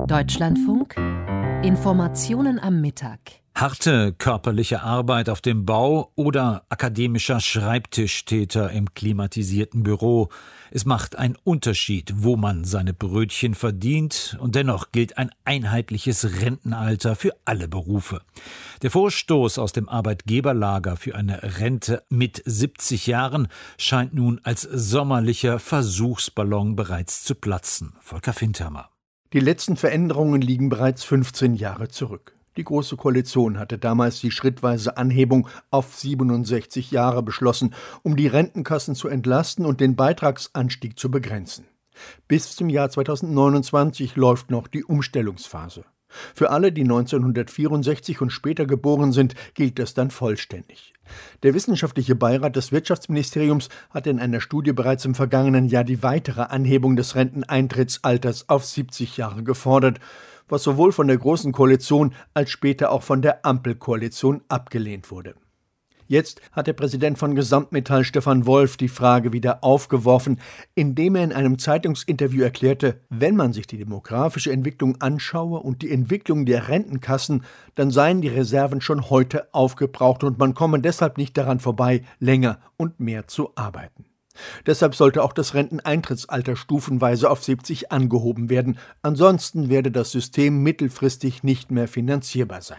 Deutschlandfunk Informationen am Mittag. Harte körperliche Arbeit auf dem Bau oder akademischer Schreibtischtäter im klimatisierten Büro. Es macht einen Unterschied, wo man seine Brötchen verdient, und dennoch gilt ein einheitliches Rentenalter für alle Berufe. Der Vorstoß aus dem Arbeitgeberlager für eine Rente mit 70 Jahren scheint nun als sommerlicher Versuchsballon bereits zu platzen. Volker Fintermer. Die letzten Veränderungen liegen bereits 15 Jahre zurück. Die Große Koalition hatte damals die schrittweise Anhebung auf 67 Jahre beschlossen, um die Rentenkassen zu entlasten und den Beitragsanstieg zu begrenzen. Bis zum Jahr 2029 läuft noch die Umstellungsphase. Für alle, die 1964 und später geboren sind, gilt das dann vollständig. Der wissenschaftliche Beirat des Wirtschaftsministeriums hat in einer Studie bereits im vergangenen Jahr die weitere Anhebung des Renteneintrittsalters auf 70 Jahre gefordert, was sowohl von der Großen Koalition als später auch von der Ampelkoalition abgelehnt wurde. Jetzt hat der Präsident von Gesamtmetall, Stefan Wolf, die Frage wieder aufgeworfen, indem er in einem Zeitungsinterview erklärte, wenn man sich die demografische Entwicklung anschaue und die Entwicklung der Rentenkassen, dann seien die Reserven schon heute aufgebraucht und man komme deshalb nicht daran vorbei, länger und mehr zu arbeiten. Deshalb sollte auch das Renteneintrittsalter stufenweise auf 70 angehoben werden, ansonsten werde das System mittelfristig nicht mehr finanzierbar sein.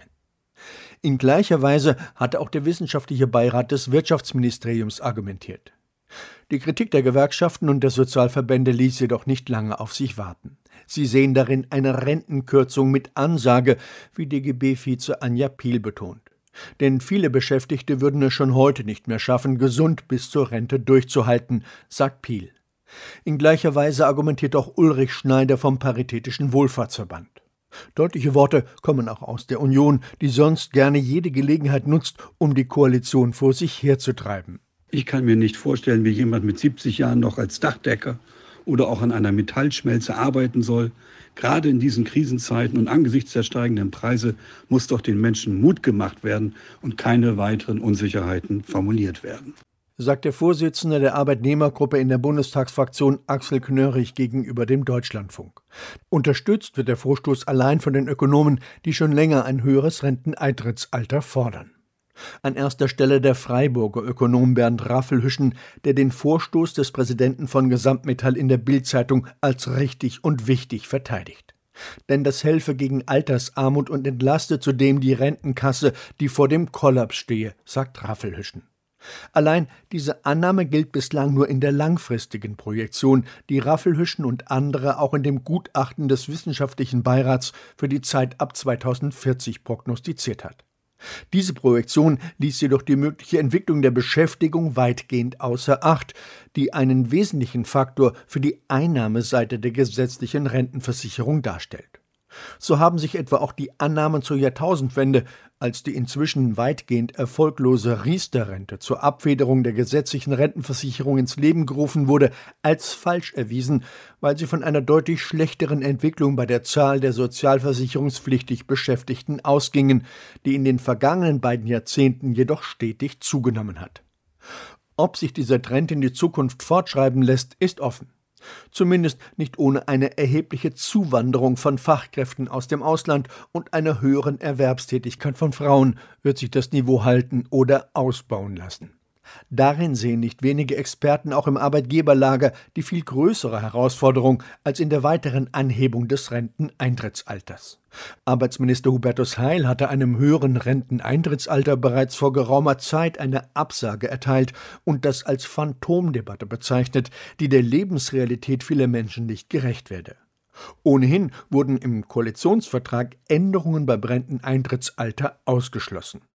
In gleicher Weise hatte auch der wissenschaftliche Beirat des Wirtschaftsministeriums argumentiert. Die Kritik der Gewerkschaften und der Sozialverbände ließ jedoch nicht lange auf sich warten. Sie sehen darin eine Rentenkürzung mit Ansage, wie DGB-Vize Anja Piel betont. Denn viele Beschäftigte würden es schon heute nicht mehr schaffen, gesund bis zur Rente durchzuhalten, sagt Piel. In gleicher Weise argumentiert auch Ulrich Schneider vom Paritätischen Wohlfahrtsverband. Deutliche Worte kommen auch aus der Union, die sonst gerne jede Gelegenheit nutzt, um die Koalition vor sich herzutreiben. Ich kann mir nicht vorstellen, wie jemand mit 70 Jahren noch als Dachdecker oder auch an einer Metallschmelze arbeiten soll. Gerade in diesen Krisenzeiten und angesichts der steigenden Preise muss doch den Menschen Mut gemacht werden und keine weiteren Unsicherheiten formuliert werden, sagt der Vorsitzende der Arbeitnehmergruppe in der Bundestagsfraktion Axel Knörrich gegenüber dem Deutschlandfunk. Unterstützt wird der Vorstoß allein von den Ökonomen, die schon länger ein höheres Renteneintrittsalter fordern. An erster Stelle der Freiburger Ökonom Bernd Raffelhüschen, der den Vorstoß des Präsidenten von Gesamtmetall in der Bild-Zeitung als richtig und wichtig verteidigt. Denn das helfe gegen Altersarmut und entlaste zudem die Rentenkasse, die vor dem Kollaps stehe, sagt Raffelhüschen. Allein diese Annahme gilt bislang nur in der langfristigen Projektion, die Raffelhüschen und andere auch in dem Gutachten des Wissenschaftlichen Beirats für die Zeit ab 2040 prognostiziert hat. Diese Projektion ließ jedoch die mögliche Entwicklung der Beschäftigung weitgehend außer Acht, die einen wesentlichen Faktor für die Einnahmeseite der gesetzlichen Rentenversicherung darstellt. So haben sich etwa auch die Annahmen zur Jahrtausendwende, als die inzwischen weitgehend erfolglose Riester-Rente zur Abfederung der gesetzlichen Rentenversicherung ins Leben gerufen wurde, als falsch erwiesen, weil sie von einer deutlich schlechteren Entwicklung bei der Zahl der sozialversicherungspflichtig Beschäftigten ausgingen, die in den vergangenen beiden Jahrzehnten jedoch stetig zugenommen hat. Ob sich dieser Trend in die Zukunft fortschreiben lässt, ist offen. Zumindest nicht ohne eine erhebliche Zuwanderung von Fachkräften aus dem Ausland und einer höheren Erwerbstätigkeit von Frauen wird sich das Niveau halten oder ausbauen lassen. Darin sehen nicht wenige Experten auch im Arbeitgeberlager die viel größere Herausforderung als in der weiteren Anhebung des Renteneintrittsalters. Arbeitsminister Hubertus Heil hatte einem höheren Renteneintrittsalter bereits vor geraumer Zeit eine Absage erteilt und das als Phantomdebatte bezeichnet, die der Lebensrealität vieler Menschen nicht gerecht werde. Ohnehin wurden im Koalitionsvertrag Änderungen beim Renteneintrittsalter ausgeschlossen.